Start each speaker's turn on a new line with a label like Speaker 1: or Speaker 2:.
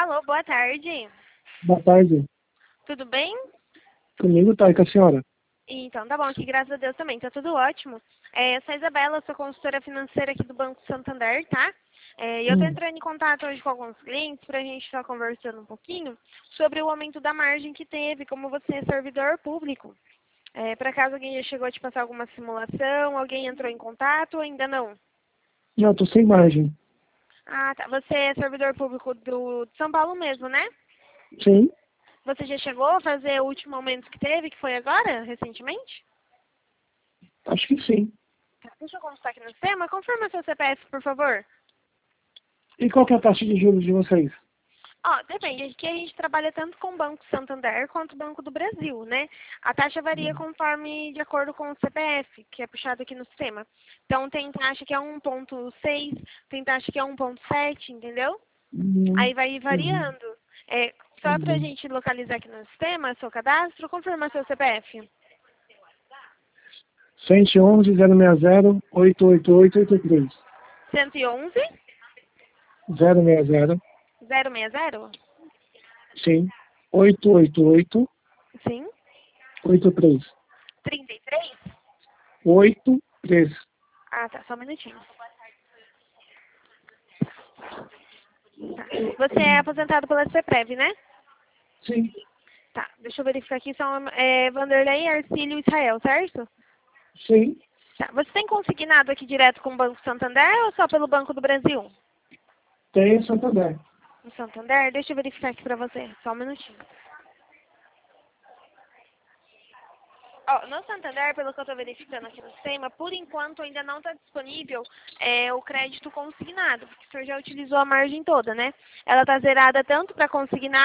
Speaker 1: Alô, boa tarde.
Speaker 2: Boa tarde.
Speaker 1: Tudo bem?
Speaker 2: Comigo tá, e com a senhora?
Speaker 1: Então, tá bom, aqui graças a Deus também, tá tudo ótimo. Eu sou a Isabela, sou consultora financeira aqui do Banco Santander, tá? E eu tô entrando em contato hoje com alguns clientes pra gente estar conversando um pouquinho sobre o aumento da margem que teve, como você é servidor público. Por acaso alguém já chegou a te passar alguma simulação, alguém entrou em contato ou ainda não?
Speaker 2: Não, tô sem margem.
Speaker 1: Ah, tá. Você é servidor público de São Paulo mesmo, né?
Speaker 2: Sim,
Speaker 1: Você já chegou a fazer o último aumento que teve, que foi agora, recentemente?
Speaker 2: acho que sim.
Speaker 1: Tá, deixa eu consultar aqui no sistema. Confirma seu CPF, por favor.
Speaker 2: E qual que é a taxa de juros de vocês?
Speaker 1: Depende. Aqui a gente trabalha tanto com o Banco Santander quanto o Banco do Brasil, né? A taxa varia conforme de acordo com o CPF, que é puxado aqui no sistema. Então, tem taxa que é 1,6, tem taxa que é 1,7, entendeu? Aí vai
Speaker 2: Uhum.
Speaker 1: variando. Só pra gente localizar aqui no sistema, seu cadastro, confirma seu CPF.
Speaker 2: 111 060 888 83
Speaker 1: 111
Speaker 2: 060,
Speaker 1: 060?
Speaker 2: sim, 888
Speaker 1: Sim.
Speaker 2: 83
Speaker 1: 33?
Speaker 2: 83.
Speaker 1: Ah, tá. Só um minutinho. Tá. Você é aposentado pela CEPREV, né?
Speaker 2: Sim,
Speaker 1: Tá. Deixa eu verificar aqui. São Vanderlei Arcílio Israel, certo?
Speaker 2: sim,
Speaker 1: Tá. Você tem consignado aqui direto com o Banco Santander ou só pelo Banco do Brasil?
Speaker 2: tem Santander.
Speaker 1: No Santander? Deixa eu verificar aqui pra você. Só um minutinho. No Santander, pelo que eu estou verificando aqui no sistema, por enquanto ainda não está disponível o crédito consignado, porque o senhor já utilizou a margem toda, né? Ela está zerada tanto para consignar